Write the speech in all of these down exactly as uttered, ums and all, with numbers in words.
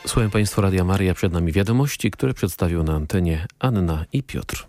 Słuchają Państwo Radia Maryja, przed nami wiadomości, które przedstawią na antenie Anna i Piotr.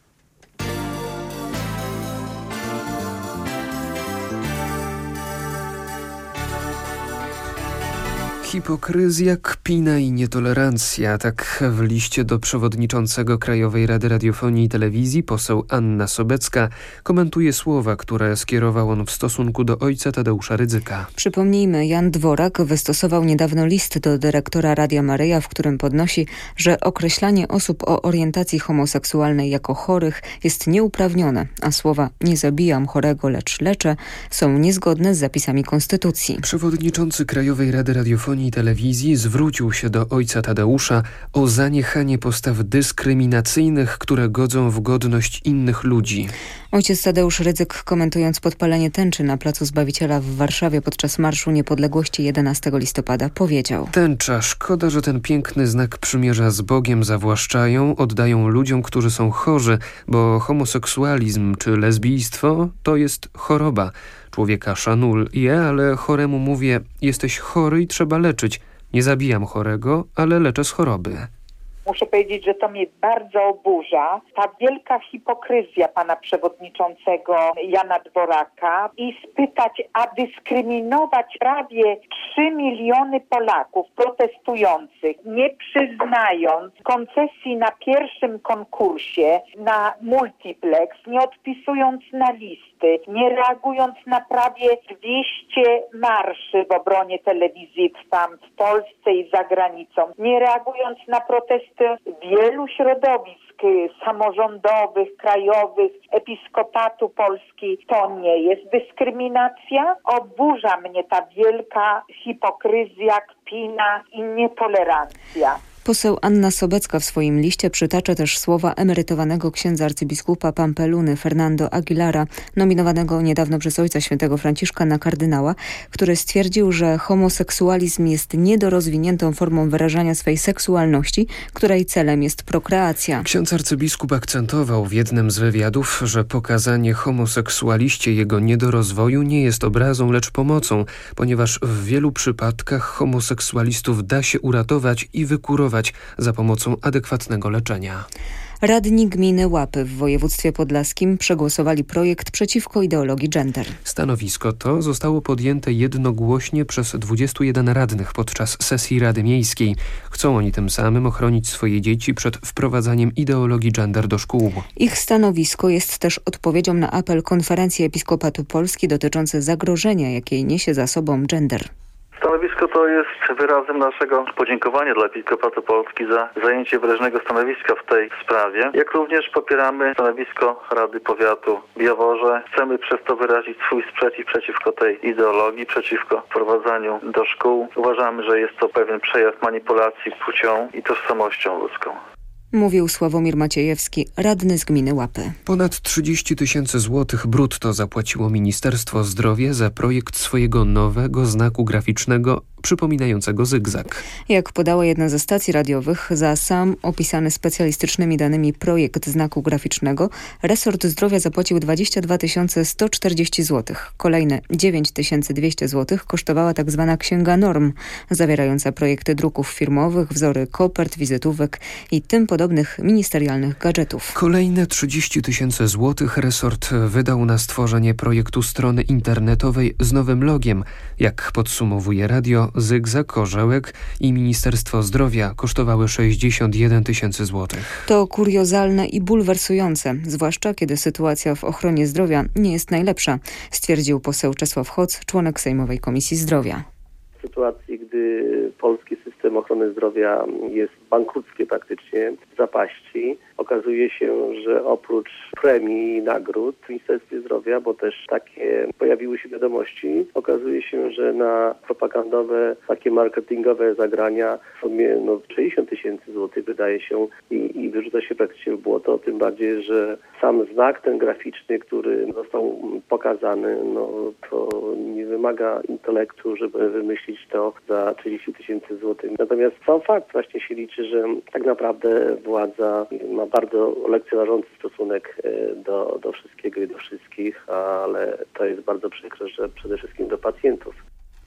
Hipokryzja, kpina i nietolerancja. Tak w liście do przewodniczącego Krajowej Rady Radiofonii i Telewizji poseł Anna Sobecka komentuje słowa, które skierował on w stosunku do ojca Tadeusza Rydzyka. Przypomnijmy, Jan Dworak wystosował niedawno list do dyrektora Radia Maryja, w którym podnosi, że określanie osób o orientacji homoseksualnej jako chorych jest nieuprawnione, a słowa „nie zabijam chorego, lecz leczę” są niezgodne z zapisami Konstytucji. Przewodniczący Krajowej Rady Radiofonii i Telewizji zwrócił się do ojca Tadeusza o zaniechanie postaw dyskryminacyjnych, które godzą w godność innych ludzi. Ojciec Tadeusz Rydzyk, komentując podpalenie tęczy na Placu Zbawiciela w Warszawie podczas Marszu Niepodległości jedenastego listopada, powiedział: Tęcza, szkoda, że ten piękny znak przymierza z Bogiem zawłaszczają, oddają ludziom, którzy są chorzy, bo homoseksualizm czy lesbijstwo to jest choroba. Człowieka szanuję, ale choremu mówię: jesteś chory i trzeba leczyć. Nie zabijam chorego, ale leczę z choroby. Muszę powiedzieć, że to mnie bardzo oburza. Ta wielka hipokryzja pana przewodniczącego Jana Dworaka i spytać, a dyskryminować prawie trzy miliony Polaków protestujących, nie przyznając koncesji na pierwszym konkursie na multiplex, nie odpisując na listy, nie reagując na prawie dwieście marszy w obronie telewizji Trwam w Polsce i za granicą, nie reagując na protesty wielu środowisk samorządowych, krajowych, Episkopatu Polski. To nie jest dyskryminacja. Oburza mnie ta wielka hipokryzja, kpina i nietolerancja. Poseł Anna Sobecka w swoim liście przytacza też słowa emerytowanego księdza arcybiskupa Pampeluny Fernando Aguilara, nominowanego niedawno przez ojca świętego Franciszka na kardynała, który stwierdził, że homoseksualizm jest niedorozwiniętą formą wyrażania swej seksualności, której celem jest prokreacja. Ksiądz arcybiskup akcentował w jednym z wywiadów, że pokazanie homoseksualiście jego niedorozwoju nie jest obrazą, lecz pomocą, ponieważ w wielu przypadkach homoseksualistów da się uratować i wykurować za pomocą adekwatnego leczenia. Radni gminy Łapy w województwie podlaskim przegłosowali projekt przeciwko ideologii gender. Stanowisko to zostało podjęte jednogłośnie przez dwudziestu jeden radnych podczas sesji Rady Miejskiej. Chcą oni tym samym ochronić swoje dzieci przed wprowadzaniem ideologii gender do szkół. Ich stanowisko jest też odpowiedzią na apel Konferencji Episkopatu Polski dotyczący zagrożenia, jakie niesie za sobą gender. Stanowisko to jest wyrazem naszego podziękowania dla Episkopatu Polski za zajęcie wyraźnego stanowiska w tej sprawie, jak również popieramy stanowisko Rady Powiatu w Jaworze. Chcemy przez to wyrazić swój sprzeciw przeciwko tej ideologii, przeciwko wprowadzaniu do szkół. Uważamy, że jest to pewien przejaw manipulacji płcią i tożsamością ludzką. Mówił Sławomir Maciejewski, radny z gminy Łapy. Ponad trzydzieści tysięcy złotych brutto zapłaciło Ministerstwo Zdrowia za projekt swojego nowego znaku graficznego przypominającego zygzak. Jak podała jedna ze stacji radiowych, za sam opisany specjalistycznymi danymi projekt znaku graficznego resort zdrowia zapłacił dwadzieścia dwa tysiące sto czterdzieści złotych. Kolejne dziewięć tysięcy dwieście złotych kosztowała tzw. księga norm, zawierająca projekty druków firmowych, wzory kopert, wizytówek i tym podobnych ministerialnych gadżetów. Kolejne trzydzieści tysięcy złotych resort wydał na stworzenie projektu strony internetowej z nowym logiem. Jak podsumowuje radio, zygzak, orzełek i Ministerstwo Zdrowia kosztowały sześćdziesiąt jeden tysięcy złotych. To kuriozalne i bulwersujące, zwłaszcza kiedy sytuacja w ochronie zdrowia nie jest najlepsza, stwierdził poseł Czesław Hoc, członek Sejmowej Komisji Zdrowia. W sytuacji, gdy polski system ochrony zdrowia jest bankructwie praktycznie, w zapaści, okazuje się, że oprócz premii i nagród w Ministerstwie Zdrowia, bo też takie pojawiły się wiadomości, okazuje się, że na propagandowe, takie marketingowe zagrania w sumie no, sześćdziesiąt tysięcy złotych wydaje się i, i wyrzuca się praktycznie w błoto, tym bardziej, że sam znak ten graficzny, który został pokazany, no to nie wymaga intelektu, żeby wymyślić to za trzydzieści tysięcy złotych. Natomiast sam fakt właśnie się liczy, że tak naprawdę władza ma bardzo lekceważący stosunek do, do wszystkiego i do wszystkich, ale to jest bardzo przykre, że przede wszystkim do pacjentów.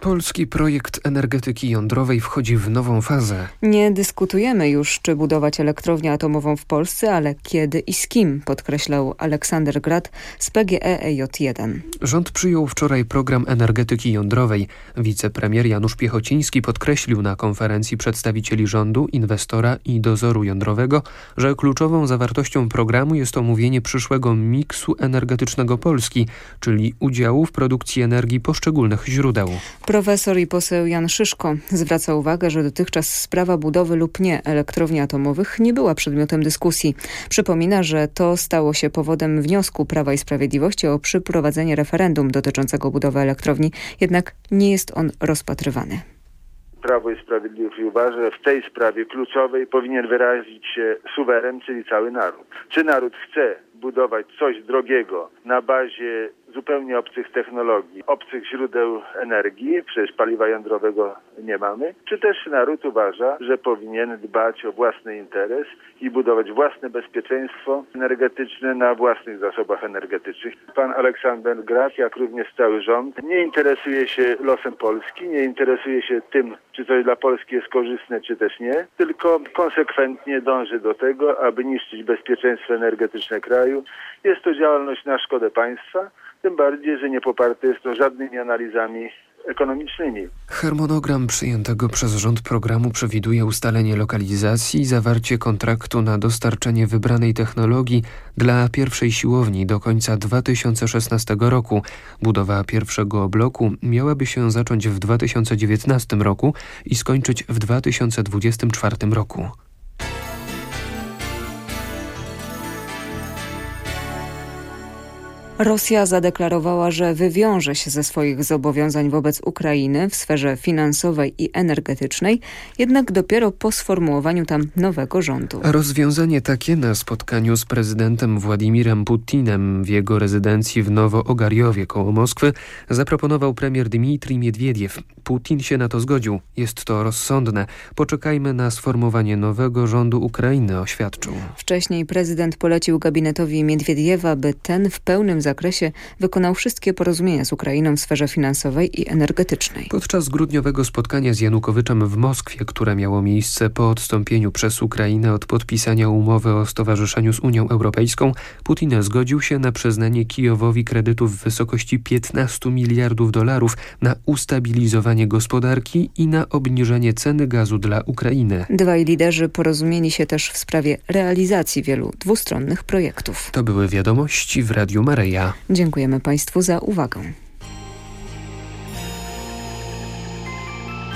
Polski projekt energetyki jądrowej wchodzi w nową fazę. Nie dyskutujemy już, czy budować elektrownię atomową w Polsce, ale kiedy i z kim, podkreślał Aleksander Grad z P G E E J jeden. Rząd przyjął wczoraj program energetyki jądrowej. Wicepremier Janusz Piechociński podkreślił na konferencji przedstawicieli rządu, inwestora i dozoru jądrowego, że kluczową zawartością programu jest omówienie przyszłego miksu energetycznego Polski, czyli udziału w produkcji energii poszczególnych źródeł. Profesor i poseł Jan Szyszko zwraca uwagę, że dotychczas sprawa budowy lub nie elektrowni atomowych nie była przedmiotem dyskusji. Przypomina, że to stało się powodem wniosku Prawa i Sprawiedliwości o przeprowadzenie referendum dotyczącego budowy elektrowni, jednak nie jest on rozpatrywany. Prawo i Sprawiedliwość uważa, że w tej sprawie kluczowej powinien wyrazić się suweren, czyli cały naród. Czy naród chce budować coś drogiego na bazie zupełnie obcych technologii, obcych źródeł energii, przecież paliwa jądrowego nie mamy, czy też naród uważa, że powinien dbać o własny interes i budować własne bezpieczeństwo energetyczne na własnych zasobach energetycznych. Pan Aleksander Grad, jak również cały rząd, nie interesuje się losem Polski, nie interesuje się tym, czy coś dla Polski jest korzystne, czy też nie, tylko konsekwentnie dąży do tego, aby niszczyć bezpieczeństwo energetyczne kraju. Jest to działalność na szkodę państwa, tym bardziej, że nie poparte jest to żadnymi analizami ekonomicznymi. Harmonogram przyjętego przez rząd programu przewiduje ustalenie lokalizacji i zawarcie kontraktu na dostarczenie wybranej technologii dla pierwszej siłowni do końca dwa tysiące szesnastego roku. Budowa pierwszego bloku miałaby się zacząć w dwa tysiące dziewiętnastym roku i skończyć w dwa tysiące dwudziestym czwartym roku. Rosja zadeklarowała, że wywiąże się ze swoich zobowiązań wobec Ukrainy w sferze finansowej i energetycznej, jednak dopiero po sformułowaniu tam nowego rządu. Rozwiązanie takie na spotkaniu z prezydentem Władimirem Putinem w jego rezydencji w Nowo-Ogarjowie koło Moskwy zaproponował premier Dmitrij Miedwiediew. Putin się na to zgodził. Jest to rozsądne. Poczekajmy na sformowanie nowego rządu Ukrainy, oświadczył. Wcześniej prezydent polecił gabinetowi Miedwiediewa, by ten w pełnym zakresie wykonał wszystkie porozumienia z Ukrainą w sferze finansowej i energetycznej. Podczas grudniowego spotkania z Janukowiczem w Moskwie, które miało miejsce po odstąpieniu przez Ukrainę od podpisania umowy o stowarzyszeniu z Unią Europejską, Putin zgodził się na przyznanie Kijowowi kredytu w wysokości piętnastu miliardów dolarów na ustabilizowanie gospodarki i na obniżenie ceny gazu dla Ukrainy. Dwaj liderzy porozumieli się też w sprawie realizacji wielu dwustronnych projektów. To były wiadomości w Radiu Maryja. Dziękujemy Państwu za uwagę.